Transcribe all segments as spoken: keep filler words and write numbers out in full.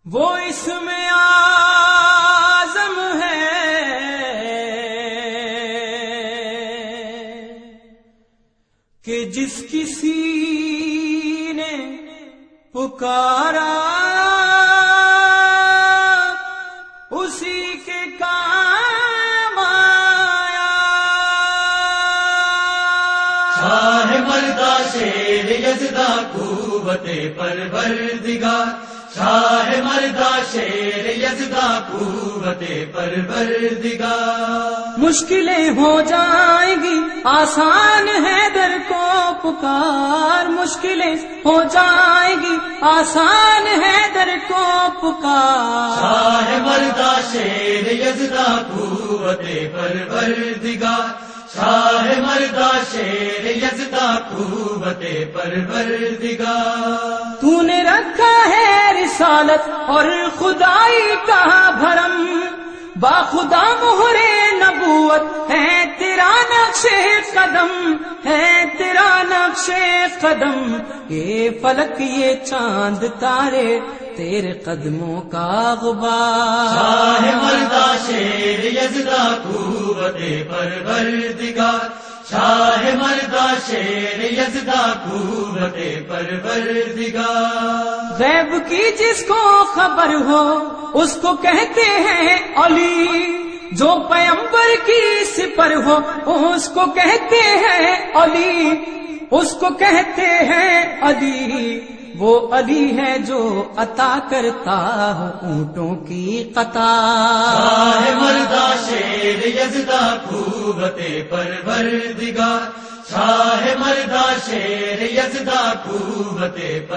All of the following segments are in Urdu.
وہ اس میں اعظم ہے کہ جس کسی نے پکارا اسی کے کام آیا. شاہ مردہ شیر یزداں قوت پروردگار، شاہ مردہ شیر یزداں قوت پروردگار. مشکلیں ہو جائیں گی آسان ہے در کو پکار، مشکلیں ہو جائیں گی آسان ہے در کو پکار. شاہ مردہ شیر یزداں قوت پروردگار، شاہ مردہ شیر یزداں قوت پروردگار. تو نے رکھا ہے رسالت اور خدائی کا بھرم، با خدا مہرے نبوت ہے تیرا نقش قدم، ہے تیرا نقش قدم. یہ فلک یہ چاند تارے تیرے قدموں کا غبار. شاہ مردہ شیر یزداں قوت پروردگار، شاہ مردہ شیر یزداں قوت پروردگار. غیب کی جس کو خبر ہو اس کو کہتے ہیں علی، جو پیمبر کی سپر ہو اس کو کہتے ہیں علی، اس کو کہتے ہیں علی. وہ علی ہے جو عطا کرتا ہو اونٹوں کی قطار. شاہ مردہ شیر یزداں قوت پروردگار، شاہ مردہ شیر یزداں قوت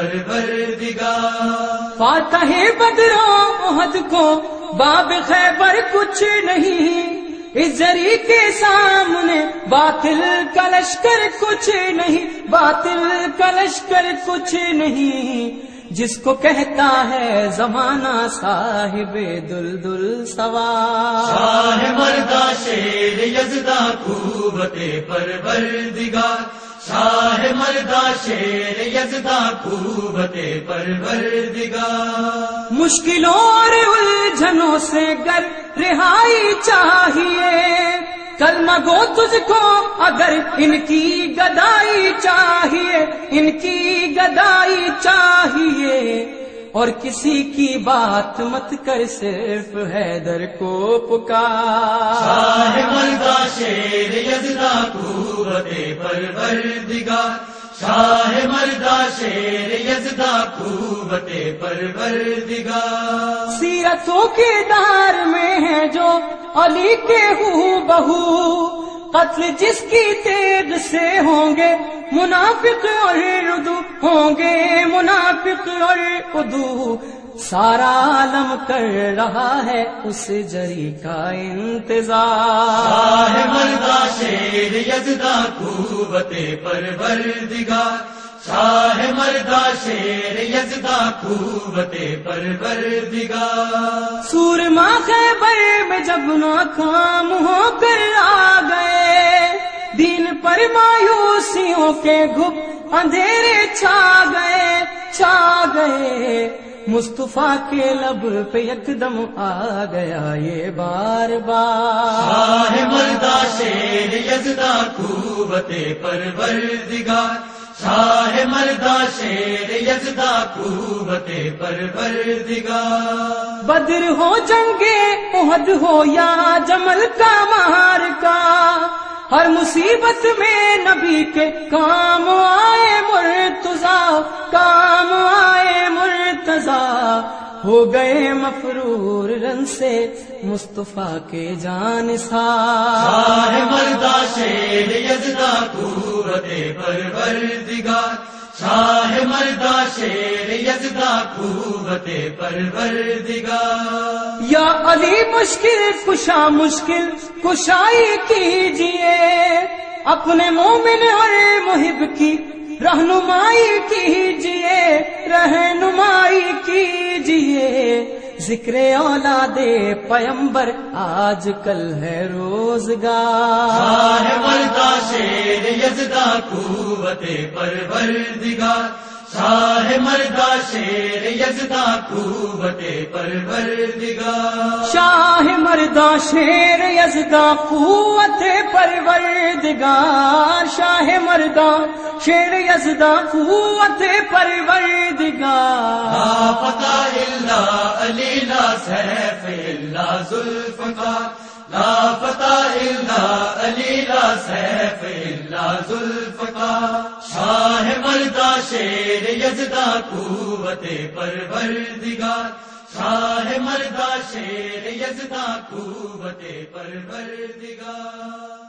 پروردگار. فاتح بدر و احد کو باب خیبر کچھ نہیں، اس زری کے سامنے باطل کا لشکر کچھ نہیں، باطل کا لشکر کچھ نہیں. جس کو کہتا ہے زمانہ صاحب دلدل سوار. شاہ مردہ شیر یزداں قوت پروردگار، شاہ مردہ شیر یزداں قوت پروردگار. مشکلوں اور الجھنوں سے گر رہائی چاہیے، کلمہ گو تجھ کو اگر ان کی گدائی چاہیے، ان کی گدائی چاہیے. اور کسی کی بات مت کر صرف حیدر کو پکار. شاہ مردہ شیر یزداں قوت پروردگار، شاہ مردہ شیر یزداں قوت پروردگار. سیرتوں کے دار میں ہے جو علی کے ہو بہو، قتل جس کی تیغ سے ہوں گے منافق اور ردو، ہوں گے منافق اور ردو. سارا عالم کر رہا ہے اس جری کا انتظار. شاہ مردہ شیر یزداں قوت پروردگار، شاہ مردہ شیر یزداں قوت پروردگار. سورما خیبر میں جب ناکام ہو کر آ گئے، دین پر مایوسیوں کے گھپ اندھیرے چھا گئے، چھا گئے. مصطفیٰ کے لب پہ یکدم آ گیا یہ بار بار. شاہ مردہ شیر یزداں قوت پروردگار، شاہ مردہ شیر یزداں قوت پروردگار. بدر ہو جنگ احد ہو یا جمل کا معرکہ، ہر مصیبت میں نبی کے کام آئے مرتضیٰ، کام آئے مرتضیٰ. ہو گئے مفرور رن سے مصطفیٰ کے جانثار. شاہ مردہ شیر یزداں قوت پروردگار، شاہ مردہ شیر یزداں قوت پروردگار. یا علی مشکل کشا مشکل کشائی کیجئے، اپنے مومن اور محب کی رہنمائی کیجئے، رہنمائی کیجئے. ذکر اولاد پیمبر آج کل ہے روزگار. شاہ مردہ شیر یزداں قوت پروردگار، شاہ مردہ شیر یزداں قوت پروردگار، شاہ مردہ شیر یزداں قوت پروردگار، شاہ مردہ شیر یزداں قوت پروردگار، لا فتح الا علی لا سیف الا ذوالفقار، لا فتح الا علی لا سیف الا ذوالفقار، شاہ مردہ شیر یزداں قوت پروردگار، شاہ مردہ شیر یزداں قوت پروردگار۔